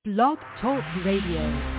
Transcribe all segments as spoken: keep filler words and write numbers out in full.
Blog Talk Radio.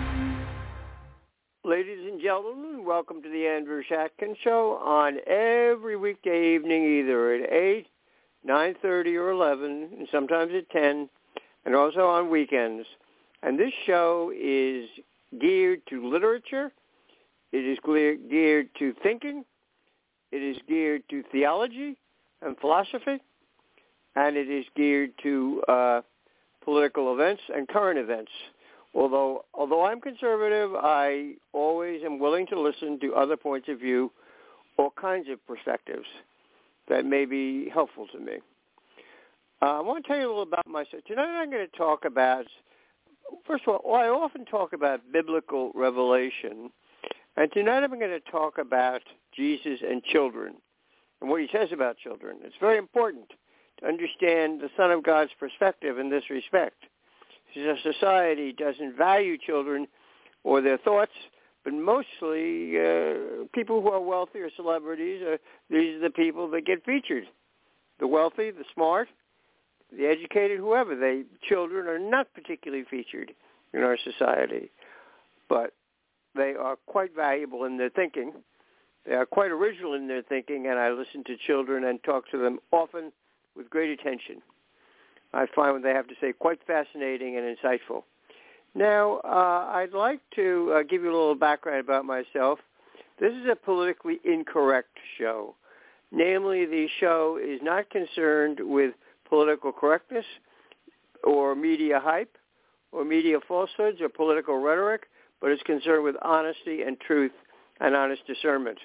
Ladies and gentlemen, welcome to the Andrew Shatkin Show on every weekday evening, either at eight, nine thirty, or eleven, and sometimes at ten, and also on weekends. And this show is geared to literature. It is geared to thinking. It is geared to theology and philosophy. And it is geared to uh, political events and current events. Although although I'm conservative, I always am willing to listen to other points of view, all kinds of perspectives that may be helpful to me. Uh, I want to tell you a little about myself. Tonight I'm going to talk about, first of all, I often talk about biblical revelation, and tonight I'm going to talk about Jesus and children and what he says about children. It's very important to understand the Son of God's perspective in this respect. Society doesn't value children or their thoughts, but mostly uh, people who are wealthy or celebrities, uh, these are the people that get featured. The wealthy, the smart, the educated, whoever. They children are not particularly featured in our society, but they are quite valuable in their thinking. They are quite original in their thinking, and I listen to children and talk to them often with great attention. I find what they have to say quite fascinating and insightful. Now, uh, I'd like to uh, give you a little background about myself. This is a politically incorrect show. Namely, the show is not concerned with political correctness or media hype or media falsehoods or political rhetoric, but is concerned with honesty and truth and honest discernment.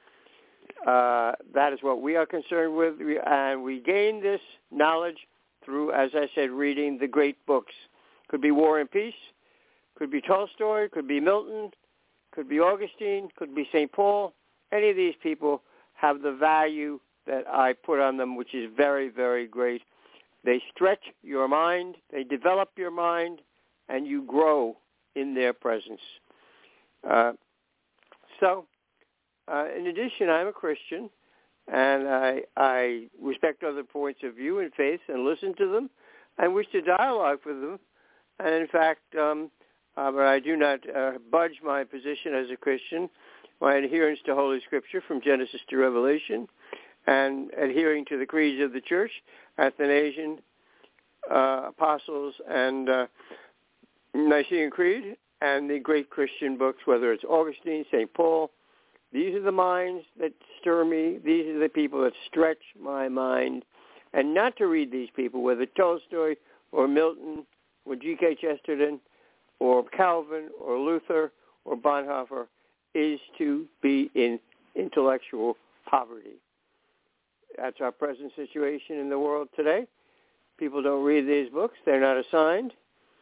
Uh, that is what we are concerned with, and we gain this knowledge through, as I said, reading the great books. Could be War and Peace, could be Tolstoy, could be Milton, could be Augustine, could be Saint Paul. Any of these people have the value that I put on them, which is very, very great. They stretch your mind, they develop your mind, and you grow in their presence. Uh, so, uh, in addition, I'm a Christian. And I, I respect other points of view and faith and listen to them and wish to dialogue with them. And in fact, um, uh, but I do not uh, budge my position as a Christian, my adherence to Holy Scripture from Genesis to Revelation, and adhering to the creeds of the Church, Athanasian, uh, Apostles, and uh, Nicene Creed, and the great Christian books, whether it's Augustine, Saint Paul. These are the minds that stir me. These are the people that stretch my mind. And not to read these people, whether Tolstoy or Milton or G K Chesterton or Calvin or Luther or Bonhoeffer, is to be in intellectual poverty. That's our present situation in the world today. People don't read these books. They're not assigned.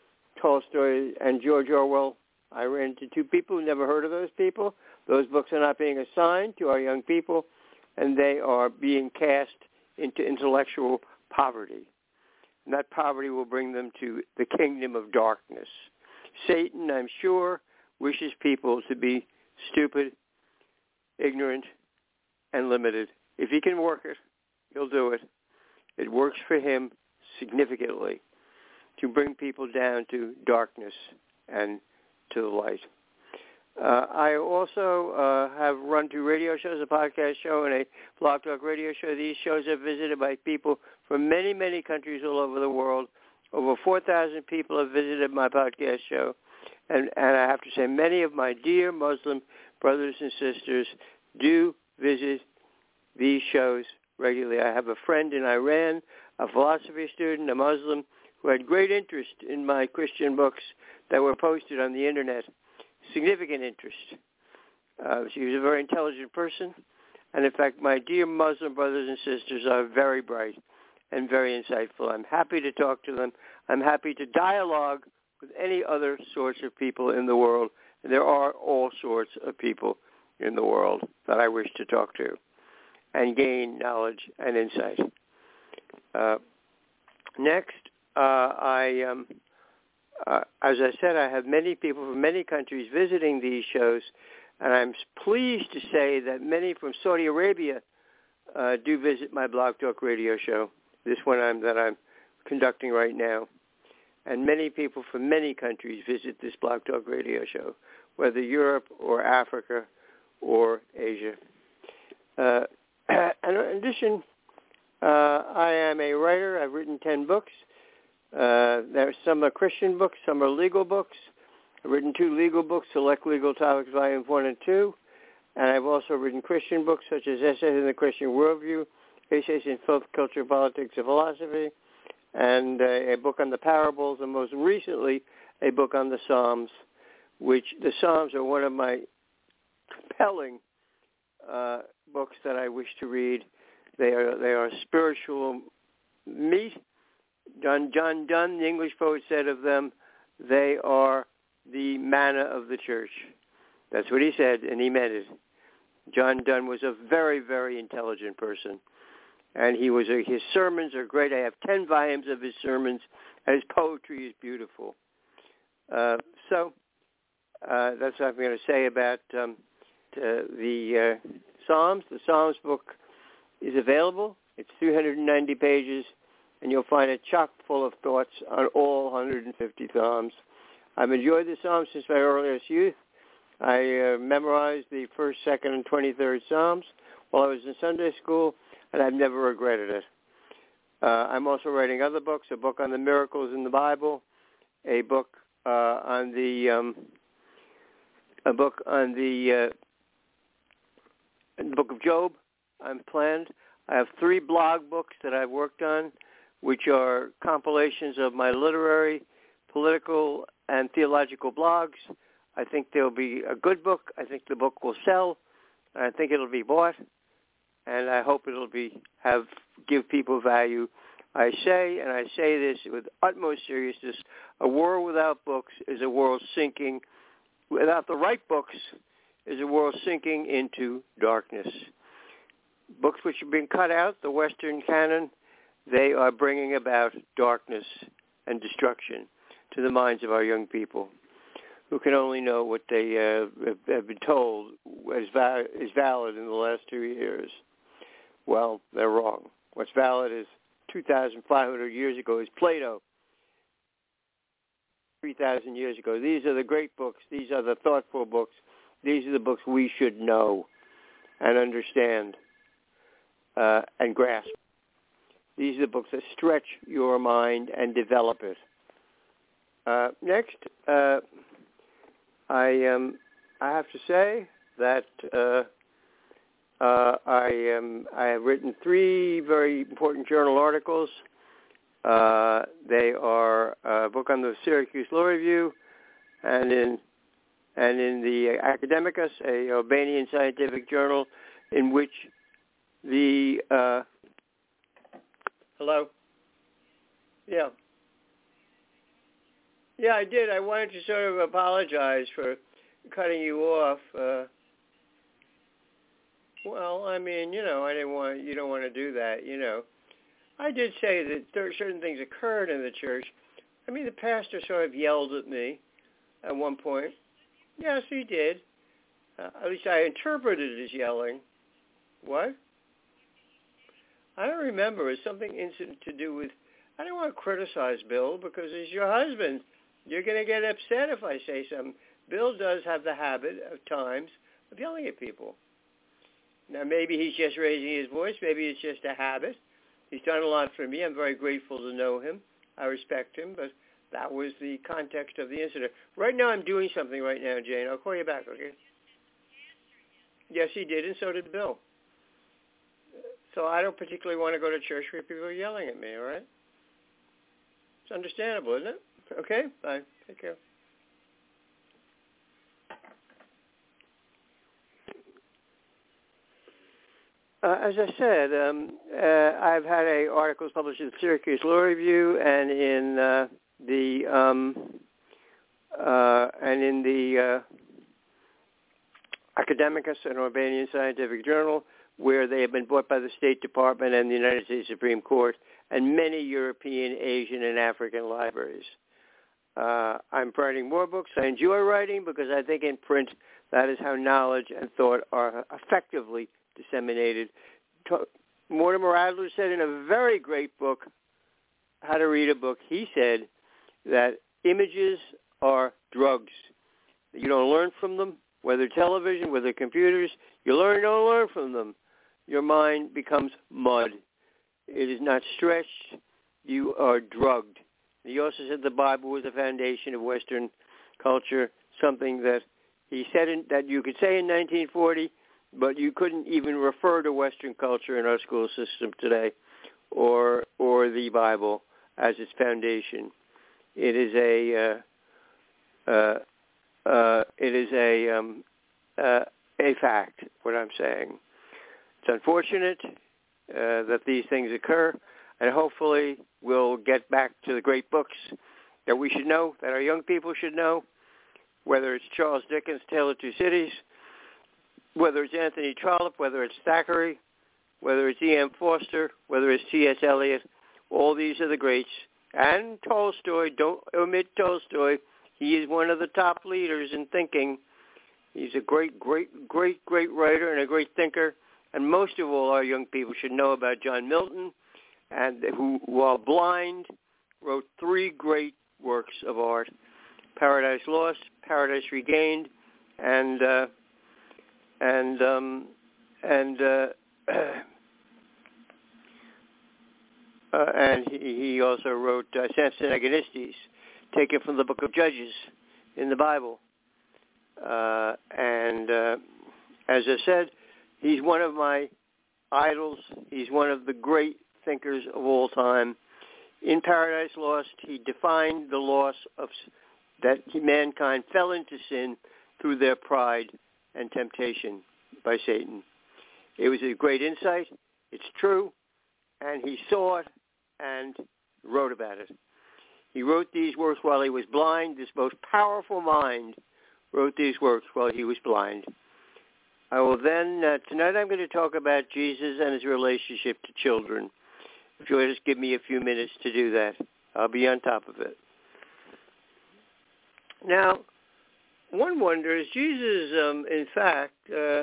Tolstoy and George Orwell, I ran into two people who never heard of those people. Those books are not being assigned to our young people, and they are being cast into intellectual poverty. And that poverty will bring them to the kingdom of darkness. Satan, I'm sure, wishes people to be stupid, ignorant, and limited. If he can work it, he'll do it. It works for him significantly to bring people down to darkness and to the light. Uh, I also uh, have run two radio shows, a podcast show and a Blog Talk radio show. These shows are visited by people from many, many countries all over the world. Over four thousand people have visited my podcast show. And, and I have to say, many of my dear Muslim brothers and sisters do visit these shows regularly. I have a friend in Iran, a philosophy student, a Muslim, who had great interest in my Christian books that were posted on the Internet. Significant interest. Uh, she was a very intelligent person. And in fact, my dear Muslim brothers and sisters are very bright and very insightful. I'm happy to talk to them. I'm happy to dialogue with any other sorts of people in the world. And there are all sorts of people in the world that I wish to talk to and gain knowledge and insight. Uh, next, uh, I... Um, Uh, as I said, I have many people from many countries visiting these shows, and I'm pleased to say that many from Saudi Arabia uh, do visit my Blog Talk radio show, this one I'm, that I'm conducting right now. and many people from many countries visit this Blog Talk Radio show, whether Europe or Africa or Asia. Uh, and in addition, uh, I am a writer. I've written ten books. Uh, there, some are Christian books, some are legal books. I've written two legal books, Select Legal Topics, Volumes one and two. And I've also written Christian books such as Essays in the Christian Worldview, Essays in Faith, Culture, Politics, and Philosophy, and uh, a book on the parables, and most recently, a book on the Psalms, which the Psalms are one of my compelling uh, books that I wish to read. They are they are spiritual meat. John, John Donne, the English poet, said of them, they are the manna of the church. That's what he said, and he meant it. John Donne was a very, very intelligent person, and he was a, his sermons are great. I have ten volumes of his sermons, and his poetry is beautiful. Uh, so uh, that's what I'm going to say about um, the, the uh, Psalms. The Psalms book is available. It's three hundred ninety pages, and you'll find it chock full of thoughts on all one hundred fifty Psalms. I've enjoyed the Psalms since my earliest youth. I uh, memorized the first, second, and twenty-third Psalms while I was in Sunday school, and I've never regretted it. Uh, I'm also writing other books, a book on the miracles in the Bible, a book uh, on the um, a book on the, uh, the Book of Job. I'm planned. I have three blog books that I've worked on, which are compilations of my literary, political, and theological blogs. I think there'll be a good book. I think the book will sell. I think it'll be bought, and I hope it'll be have give people value. I say, and I say this with utmost seriousness, a world without books is a world sinking. Without the right books is a world sinking into darkness. Books which have been cut out, the Western canon, they are bringing about darkness and destruction to the minds of our young people, who can only know what they uh, have been told is, val- is valid in the last two years. Well, they're wrong. What's valid is two thousand five hundred years ago is Plato. three thousand years ago. These are the great books. These are the thoughtful books. These are the books we should know and understand uh, and grasp. These are the books that stretch your mind and develop it. Uh, next, uh, I um, I have to say that uh, uh, I um, I have written three very important journal articles. Uh, they are a book on the Syracuse Law Review, and in and in the Academicus, a Albanian scientific journal, in which the uh, hello, yeah. Yeah, I did. I wanted to sort of apologize for cutting you off. Uh, well, I mean, you know, I didn't want, you don't want to do that, you know. I did say that there certain things occurred in the church. I mean, the pastor sort of yelled at me at one point. Yes, he did. Uh, at least I interpreted it as yelling. What? I don't remember. It was something incident to do with, I don't want to criticize Bill because he's your husband. You're going to get upset if I say something. Bill does have the habit of times of yelling at people. Now, maybe he's just raising his voice. Maybe it's just a habit. He's done a lot for me. I'm very grateful to know him. I respect him, but that was the context of the incident. Right now, I'm doing something right now, Jane. I'll call you back, okay? Yes, he did, and so did Bill. So I don't particularly want to go to church where people are yelling at me, all right? It's understandable, isn't it? Okay, bye. Take care. Uh, as I said, um, uh, I've had a articles published in the Syracuse Law Review and in uh, the um, uh, and in the uh, Academicus, an Albanian scientific journal, where they have been bought by the State Department and the United States Supreme Court and many European, Asian, and African libraries. Uh, I'm writing more books. I enjoy writing because I think in print that is how knowledge and thought are effectively disseminated. Mortimer Adler said in a very great book, How to Read a Book, he said, that images are drugs. You don't learn from them, whether television, whether computers. You learn, don't learn from them. Your mind becomes mud. It is not stretched. You are drugged. He also said the Bible was the foundation of Western culture, something that he said in, that you could say in nineteen forty, but you couldn't even refer to Western culture in our school system today, or or the Bible as its foundation. It is a uh, uh, uh, it is a um, uh, a fact. What I'm saying. It's unfortunate uh, that these things occur, and hopefully we'll get back to the great books that we should know, that our young people should know, whether it's Charles Dickens' Tale of Two Cities, whether it's Anthony Trollope, whether it's Thackeray, whether it's E M Forster, whether it's T S Eliot. All these are the greats. And Tolstoy, don't omit Tolstoy. He is one of the top leaders in thinking. He's a great, great, great, great writer and a great thinker. And most of all, our young people should know about John Milton, and who, while blind, wrote three great works of art: Paradise Lost, Paradise Regained, and uh, and um, and uh, uh, and he, he also wrote uh, Samson Agonistes, taken from the Book of Judges in the Bible. Uh, and uh, as I said, he's one of my idols. He's one of the great thinkers of all time. In Paradise Lost, he defined the loss of that mankind fell into sin through their pride and temptation by Satan. It was a great insight. It's true. And he saw it and wrote about it. He wrote these works while he was blind. This most powerful mind wrote these works while he was blind. I will then, uh, tonight I'm going to talk about Jesus and his relationship to children. If you'll just give me a few minutes to do that, I'll be on top of it. Now, one wonders, Jesus, um, in fact, uh,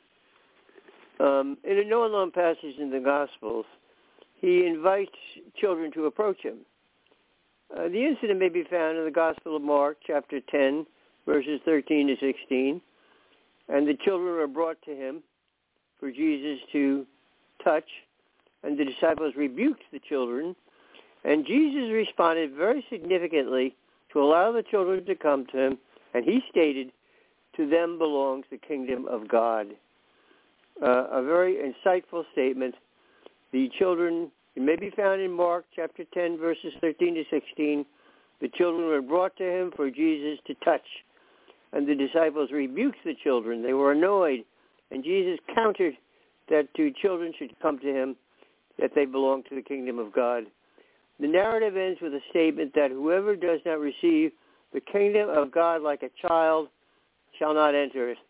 um, in a no-known passage in the Gospels, he invites children to approach him. Uh, the incident may be found in the Gospel of Mark, chapter ten, verses thirteen to sixteen. And the children were brought to him for Jesus to touch, and the disciples rebuked the children. And Jesus responded very significantly to allow the children to come to him, and he stated, "To them belongs the kingdom of God." Uh, a very insightful statement. The children, it may be found in Mark chapter ten, verses thirteen to sixteen. The children were brought to him for Jesus to touch. And the disciples rebuked the children. They were annoyed. And Jesus countered that two children should come to him, that they belong to the kingdom of God. The narrative ends with a statement that whoever does not receive the kingdom of God like a child shall not enter it.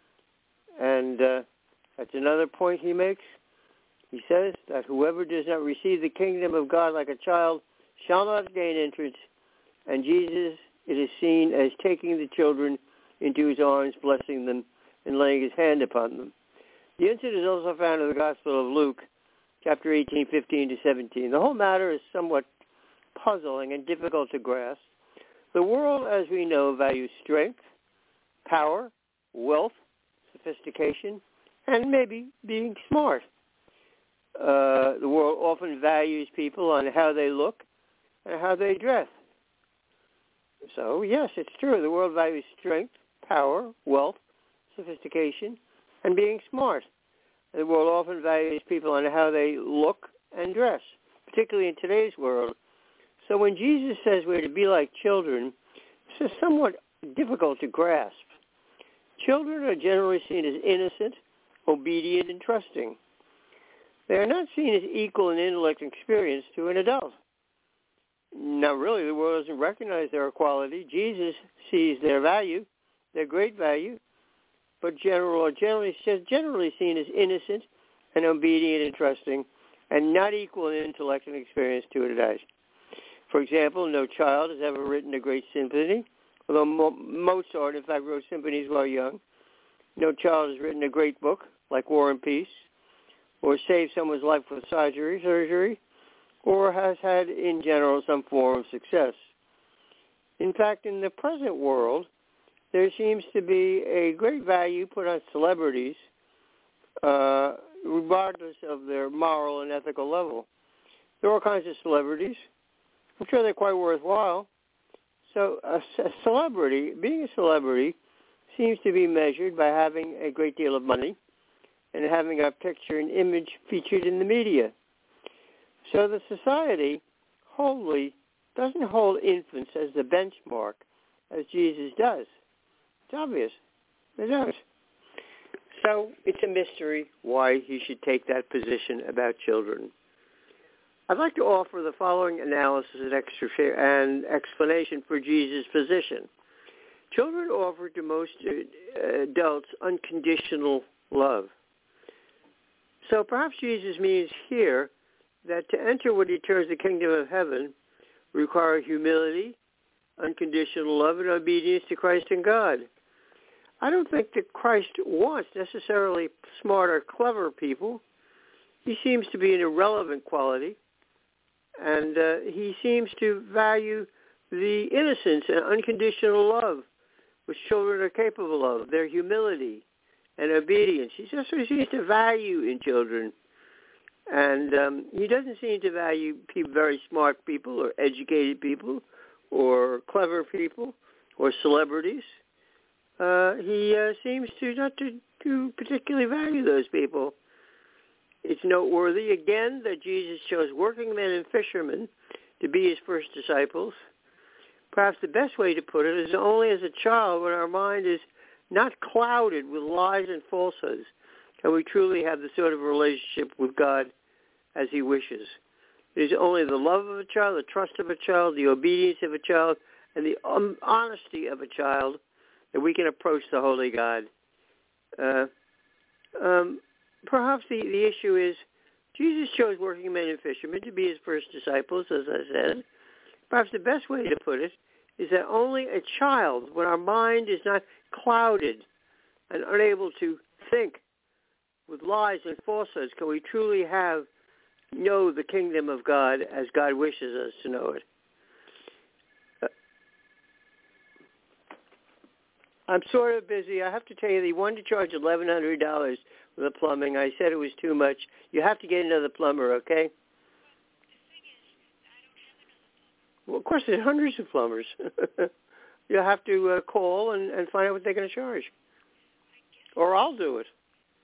And uh, that's another point he makes. He says that whoever does not receive the kingdom of God like a child shall not gain entrance. And Jesus, it is seen as taking the children into his arms, blessing them, and laying his hand upon them. The incident is also found in the Gospel of Luke, chapter eighteen, fifteen to seventeen. The whole matter is somewhat puzzling and difficult to grasp. The world, as we know, values strength, power, wealth, sophistication, and maybe being smart. Uh, the world often values people on how they look and how they dress. So, yes, it's true. The world values strength, power, wealth, sophistication, and being smart. The world often values people on how they look and dress, particularly in today's world. So when Jesus says we're to be like children, this is somewhat difficult to grasp. Children are generally seen as innocent, obedient, and trusting. They are not seen as equal in intellect and experience to an adult. Now, really, the world doesn't recognize their equality. Jesus sees their value, their great value, but general, or generally, generally seen as innocent and obedient and trusting, and not equal in intellect and experience to an adult. For example, no child has ever written a great symphony, although Mo- Mozart, in fact, wrote symphonies while young. No child has written a great book like War and Peace, or saved someone's life with surgery, surgery, or has had, in general, some form of success. In fact, in the present world, there seems to be a great value put on celebrities, uh, regardless of their moral and ethical level. There are all kinds of celebrities. I'm sure they're quite worthwhile. So a, a celebrity, being a celebrity, seems to be measured by having a great deal of money and having a picture and image featured in the media. So the society wholly doesn't hold infants as the benchmark as Jesus does. It's obvious. It does. So it's a mystery why he should take that position about children. I'd like to offer the following analysis and, extra and explanation for Jesus' position. Children offer to most adults unconditional love. So perhaps Jesus means here that to enter what he terms the kingdom of heaven require humility, unconditional love, and obedience to Christ and God. I don't think that Christ wants necessarily smart or clever people. He seems to be an irrelevant quality, and uh, he seems to value the innocence and unconditional love which children are capable of, their humility and obedience. He just seems to value in children. And um, he doesn't seem to value people, very smart people or educated people or clever people or celebrities. Uh, he uh, seems to not to, to particularly value those people. It's noteworthy, again, that Jesus chose working men and fishermen to be his first disciples. Perhaps the best way to put it is only as a child, when our mind is not clouded with lies and falsehoods, can we truly have the sort of relationship with God as he wishes. It is only the love of a child, the trust of a child, the obedience of a child, and the um, honesty of a child that we can approach the Holy God. Uh, um, perhaps the, the issue is Jesus chose working men and fishermen to be his first disciples, as I said. Perhaps the best way to put it is that only a child, when our mind is not clouded and unable to think with lies and falsehoods, can we truly have know the kingdom of God as God wishes us to know it. Uh, I'm sort of busy. I have to tell you, they wanted to charge eleven hundred dollars for the plumbing. I said it was too much. You have to get another plumber, okay? Well, of course, there's hundreds of plumbers. You'll have to uh, call and, and find out what they're going to charge. Or I'll do it.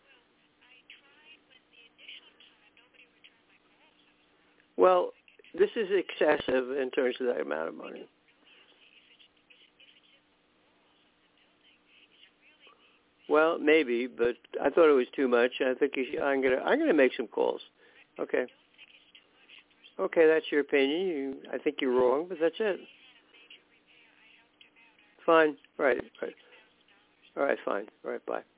Well, this is excessive in terms of that amount of money. Well, maybe, but I thought it was too much. I think you should, I'm gonna I'm gonna make some calls. Okay. Okay, that's your opinion. You, I think you're wrong, but that's it. Fine. Right. Right. All right. Fine. All right. Bye.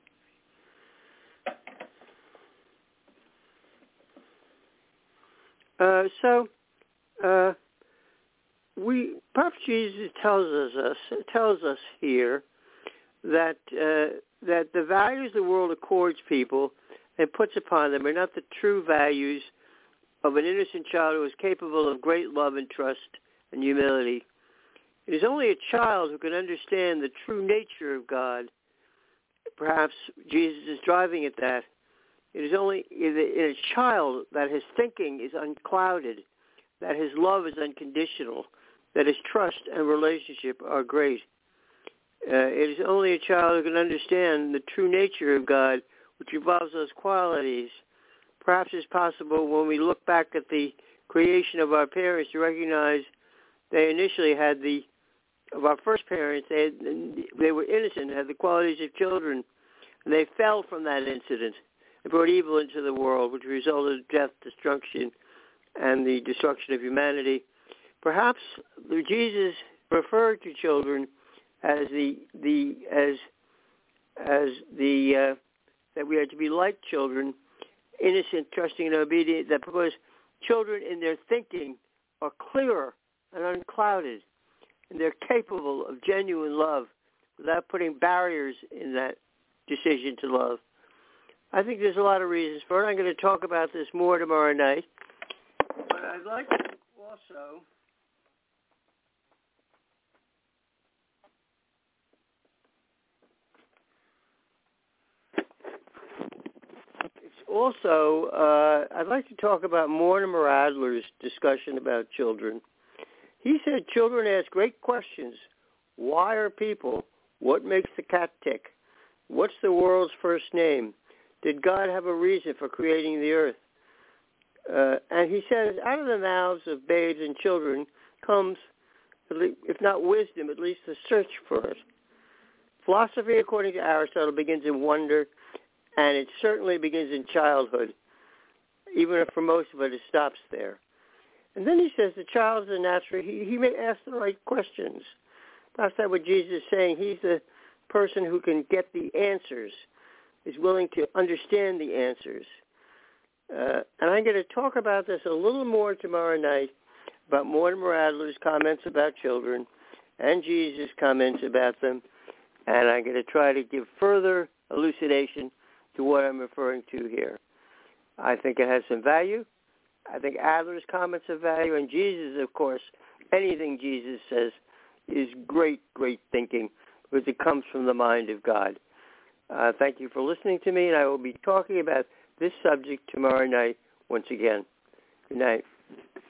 Uh, so, uh, we perhaps Jesus tells us tells us here that uh, that the values the world accords people and puts upon them are not the true values of an innocent child who is capable of great love and trust and humility. It is only a child who can understand the true nature of God. Perhaps Jesus is driving at that. It is only in a child that his thinking is unclouded, that his love is unconditional, that his trust and relationship are great. Uh, it is only a child who can understand the true nature of God, which involves those qualities. Perhaps it's possible when we look back at the creation of our parents to recognize they initially had the, of our first parents, they, had, they were innocent, had the qualities of children, and they fell from that incident. It brought evil into the world, which resulted in death, destruction, and the destruction of humanity. Perhaps Jesus referred to children as the the as as the uh, that we are to be like children, innocent, trusting, and obedient. That because children in their thinking are clearer and unclouded, and they're capable of genuine love without putting barriers in that decision to love. I think there's a lot of reasons for it. I'm going to talk about this more tomorrow night. But I'd like to also also, uh, I'd like to talk about Mortimer Adler's discussion about children. He said children ask great questions. Why are people? What makes the cat tick? What's the world's first name? Did God have a reason for creating the earth? Uh, and he says, out of the mouths of babes and children comes, if not wisdom, at least the search for it. Philosophy, according to Aristotle, begins in wonder, and it certainly begins in childhood, even if for most of it it stops there. And then he says the child is a natural, he, he may ask the right questions. That's not what Jesus is saying. He's the person who can get the answers, is willing to understand the answers. Uh, and I'm going to talk about this a little more tomorrow night, about Mortimer Adler's comments about children and Jesus' comments about them. And I'm going to try to give further elucidation to what I'm referring to here. I think it has some value. I think Adler's comments have value. And Jesus, of course, anything Jesus says is great, great thinking, because it comes from the mind of God. Uh, thank you for listening to me, and I will be talking about this subject tomorrow night once again. Good night.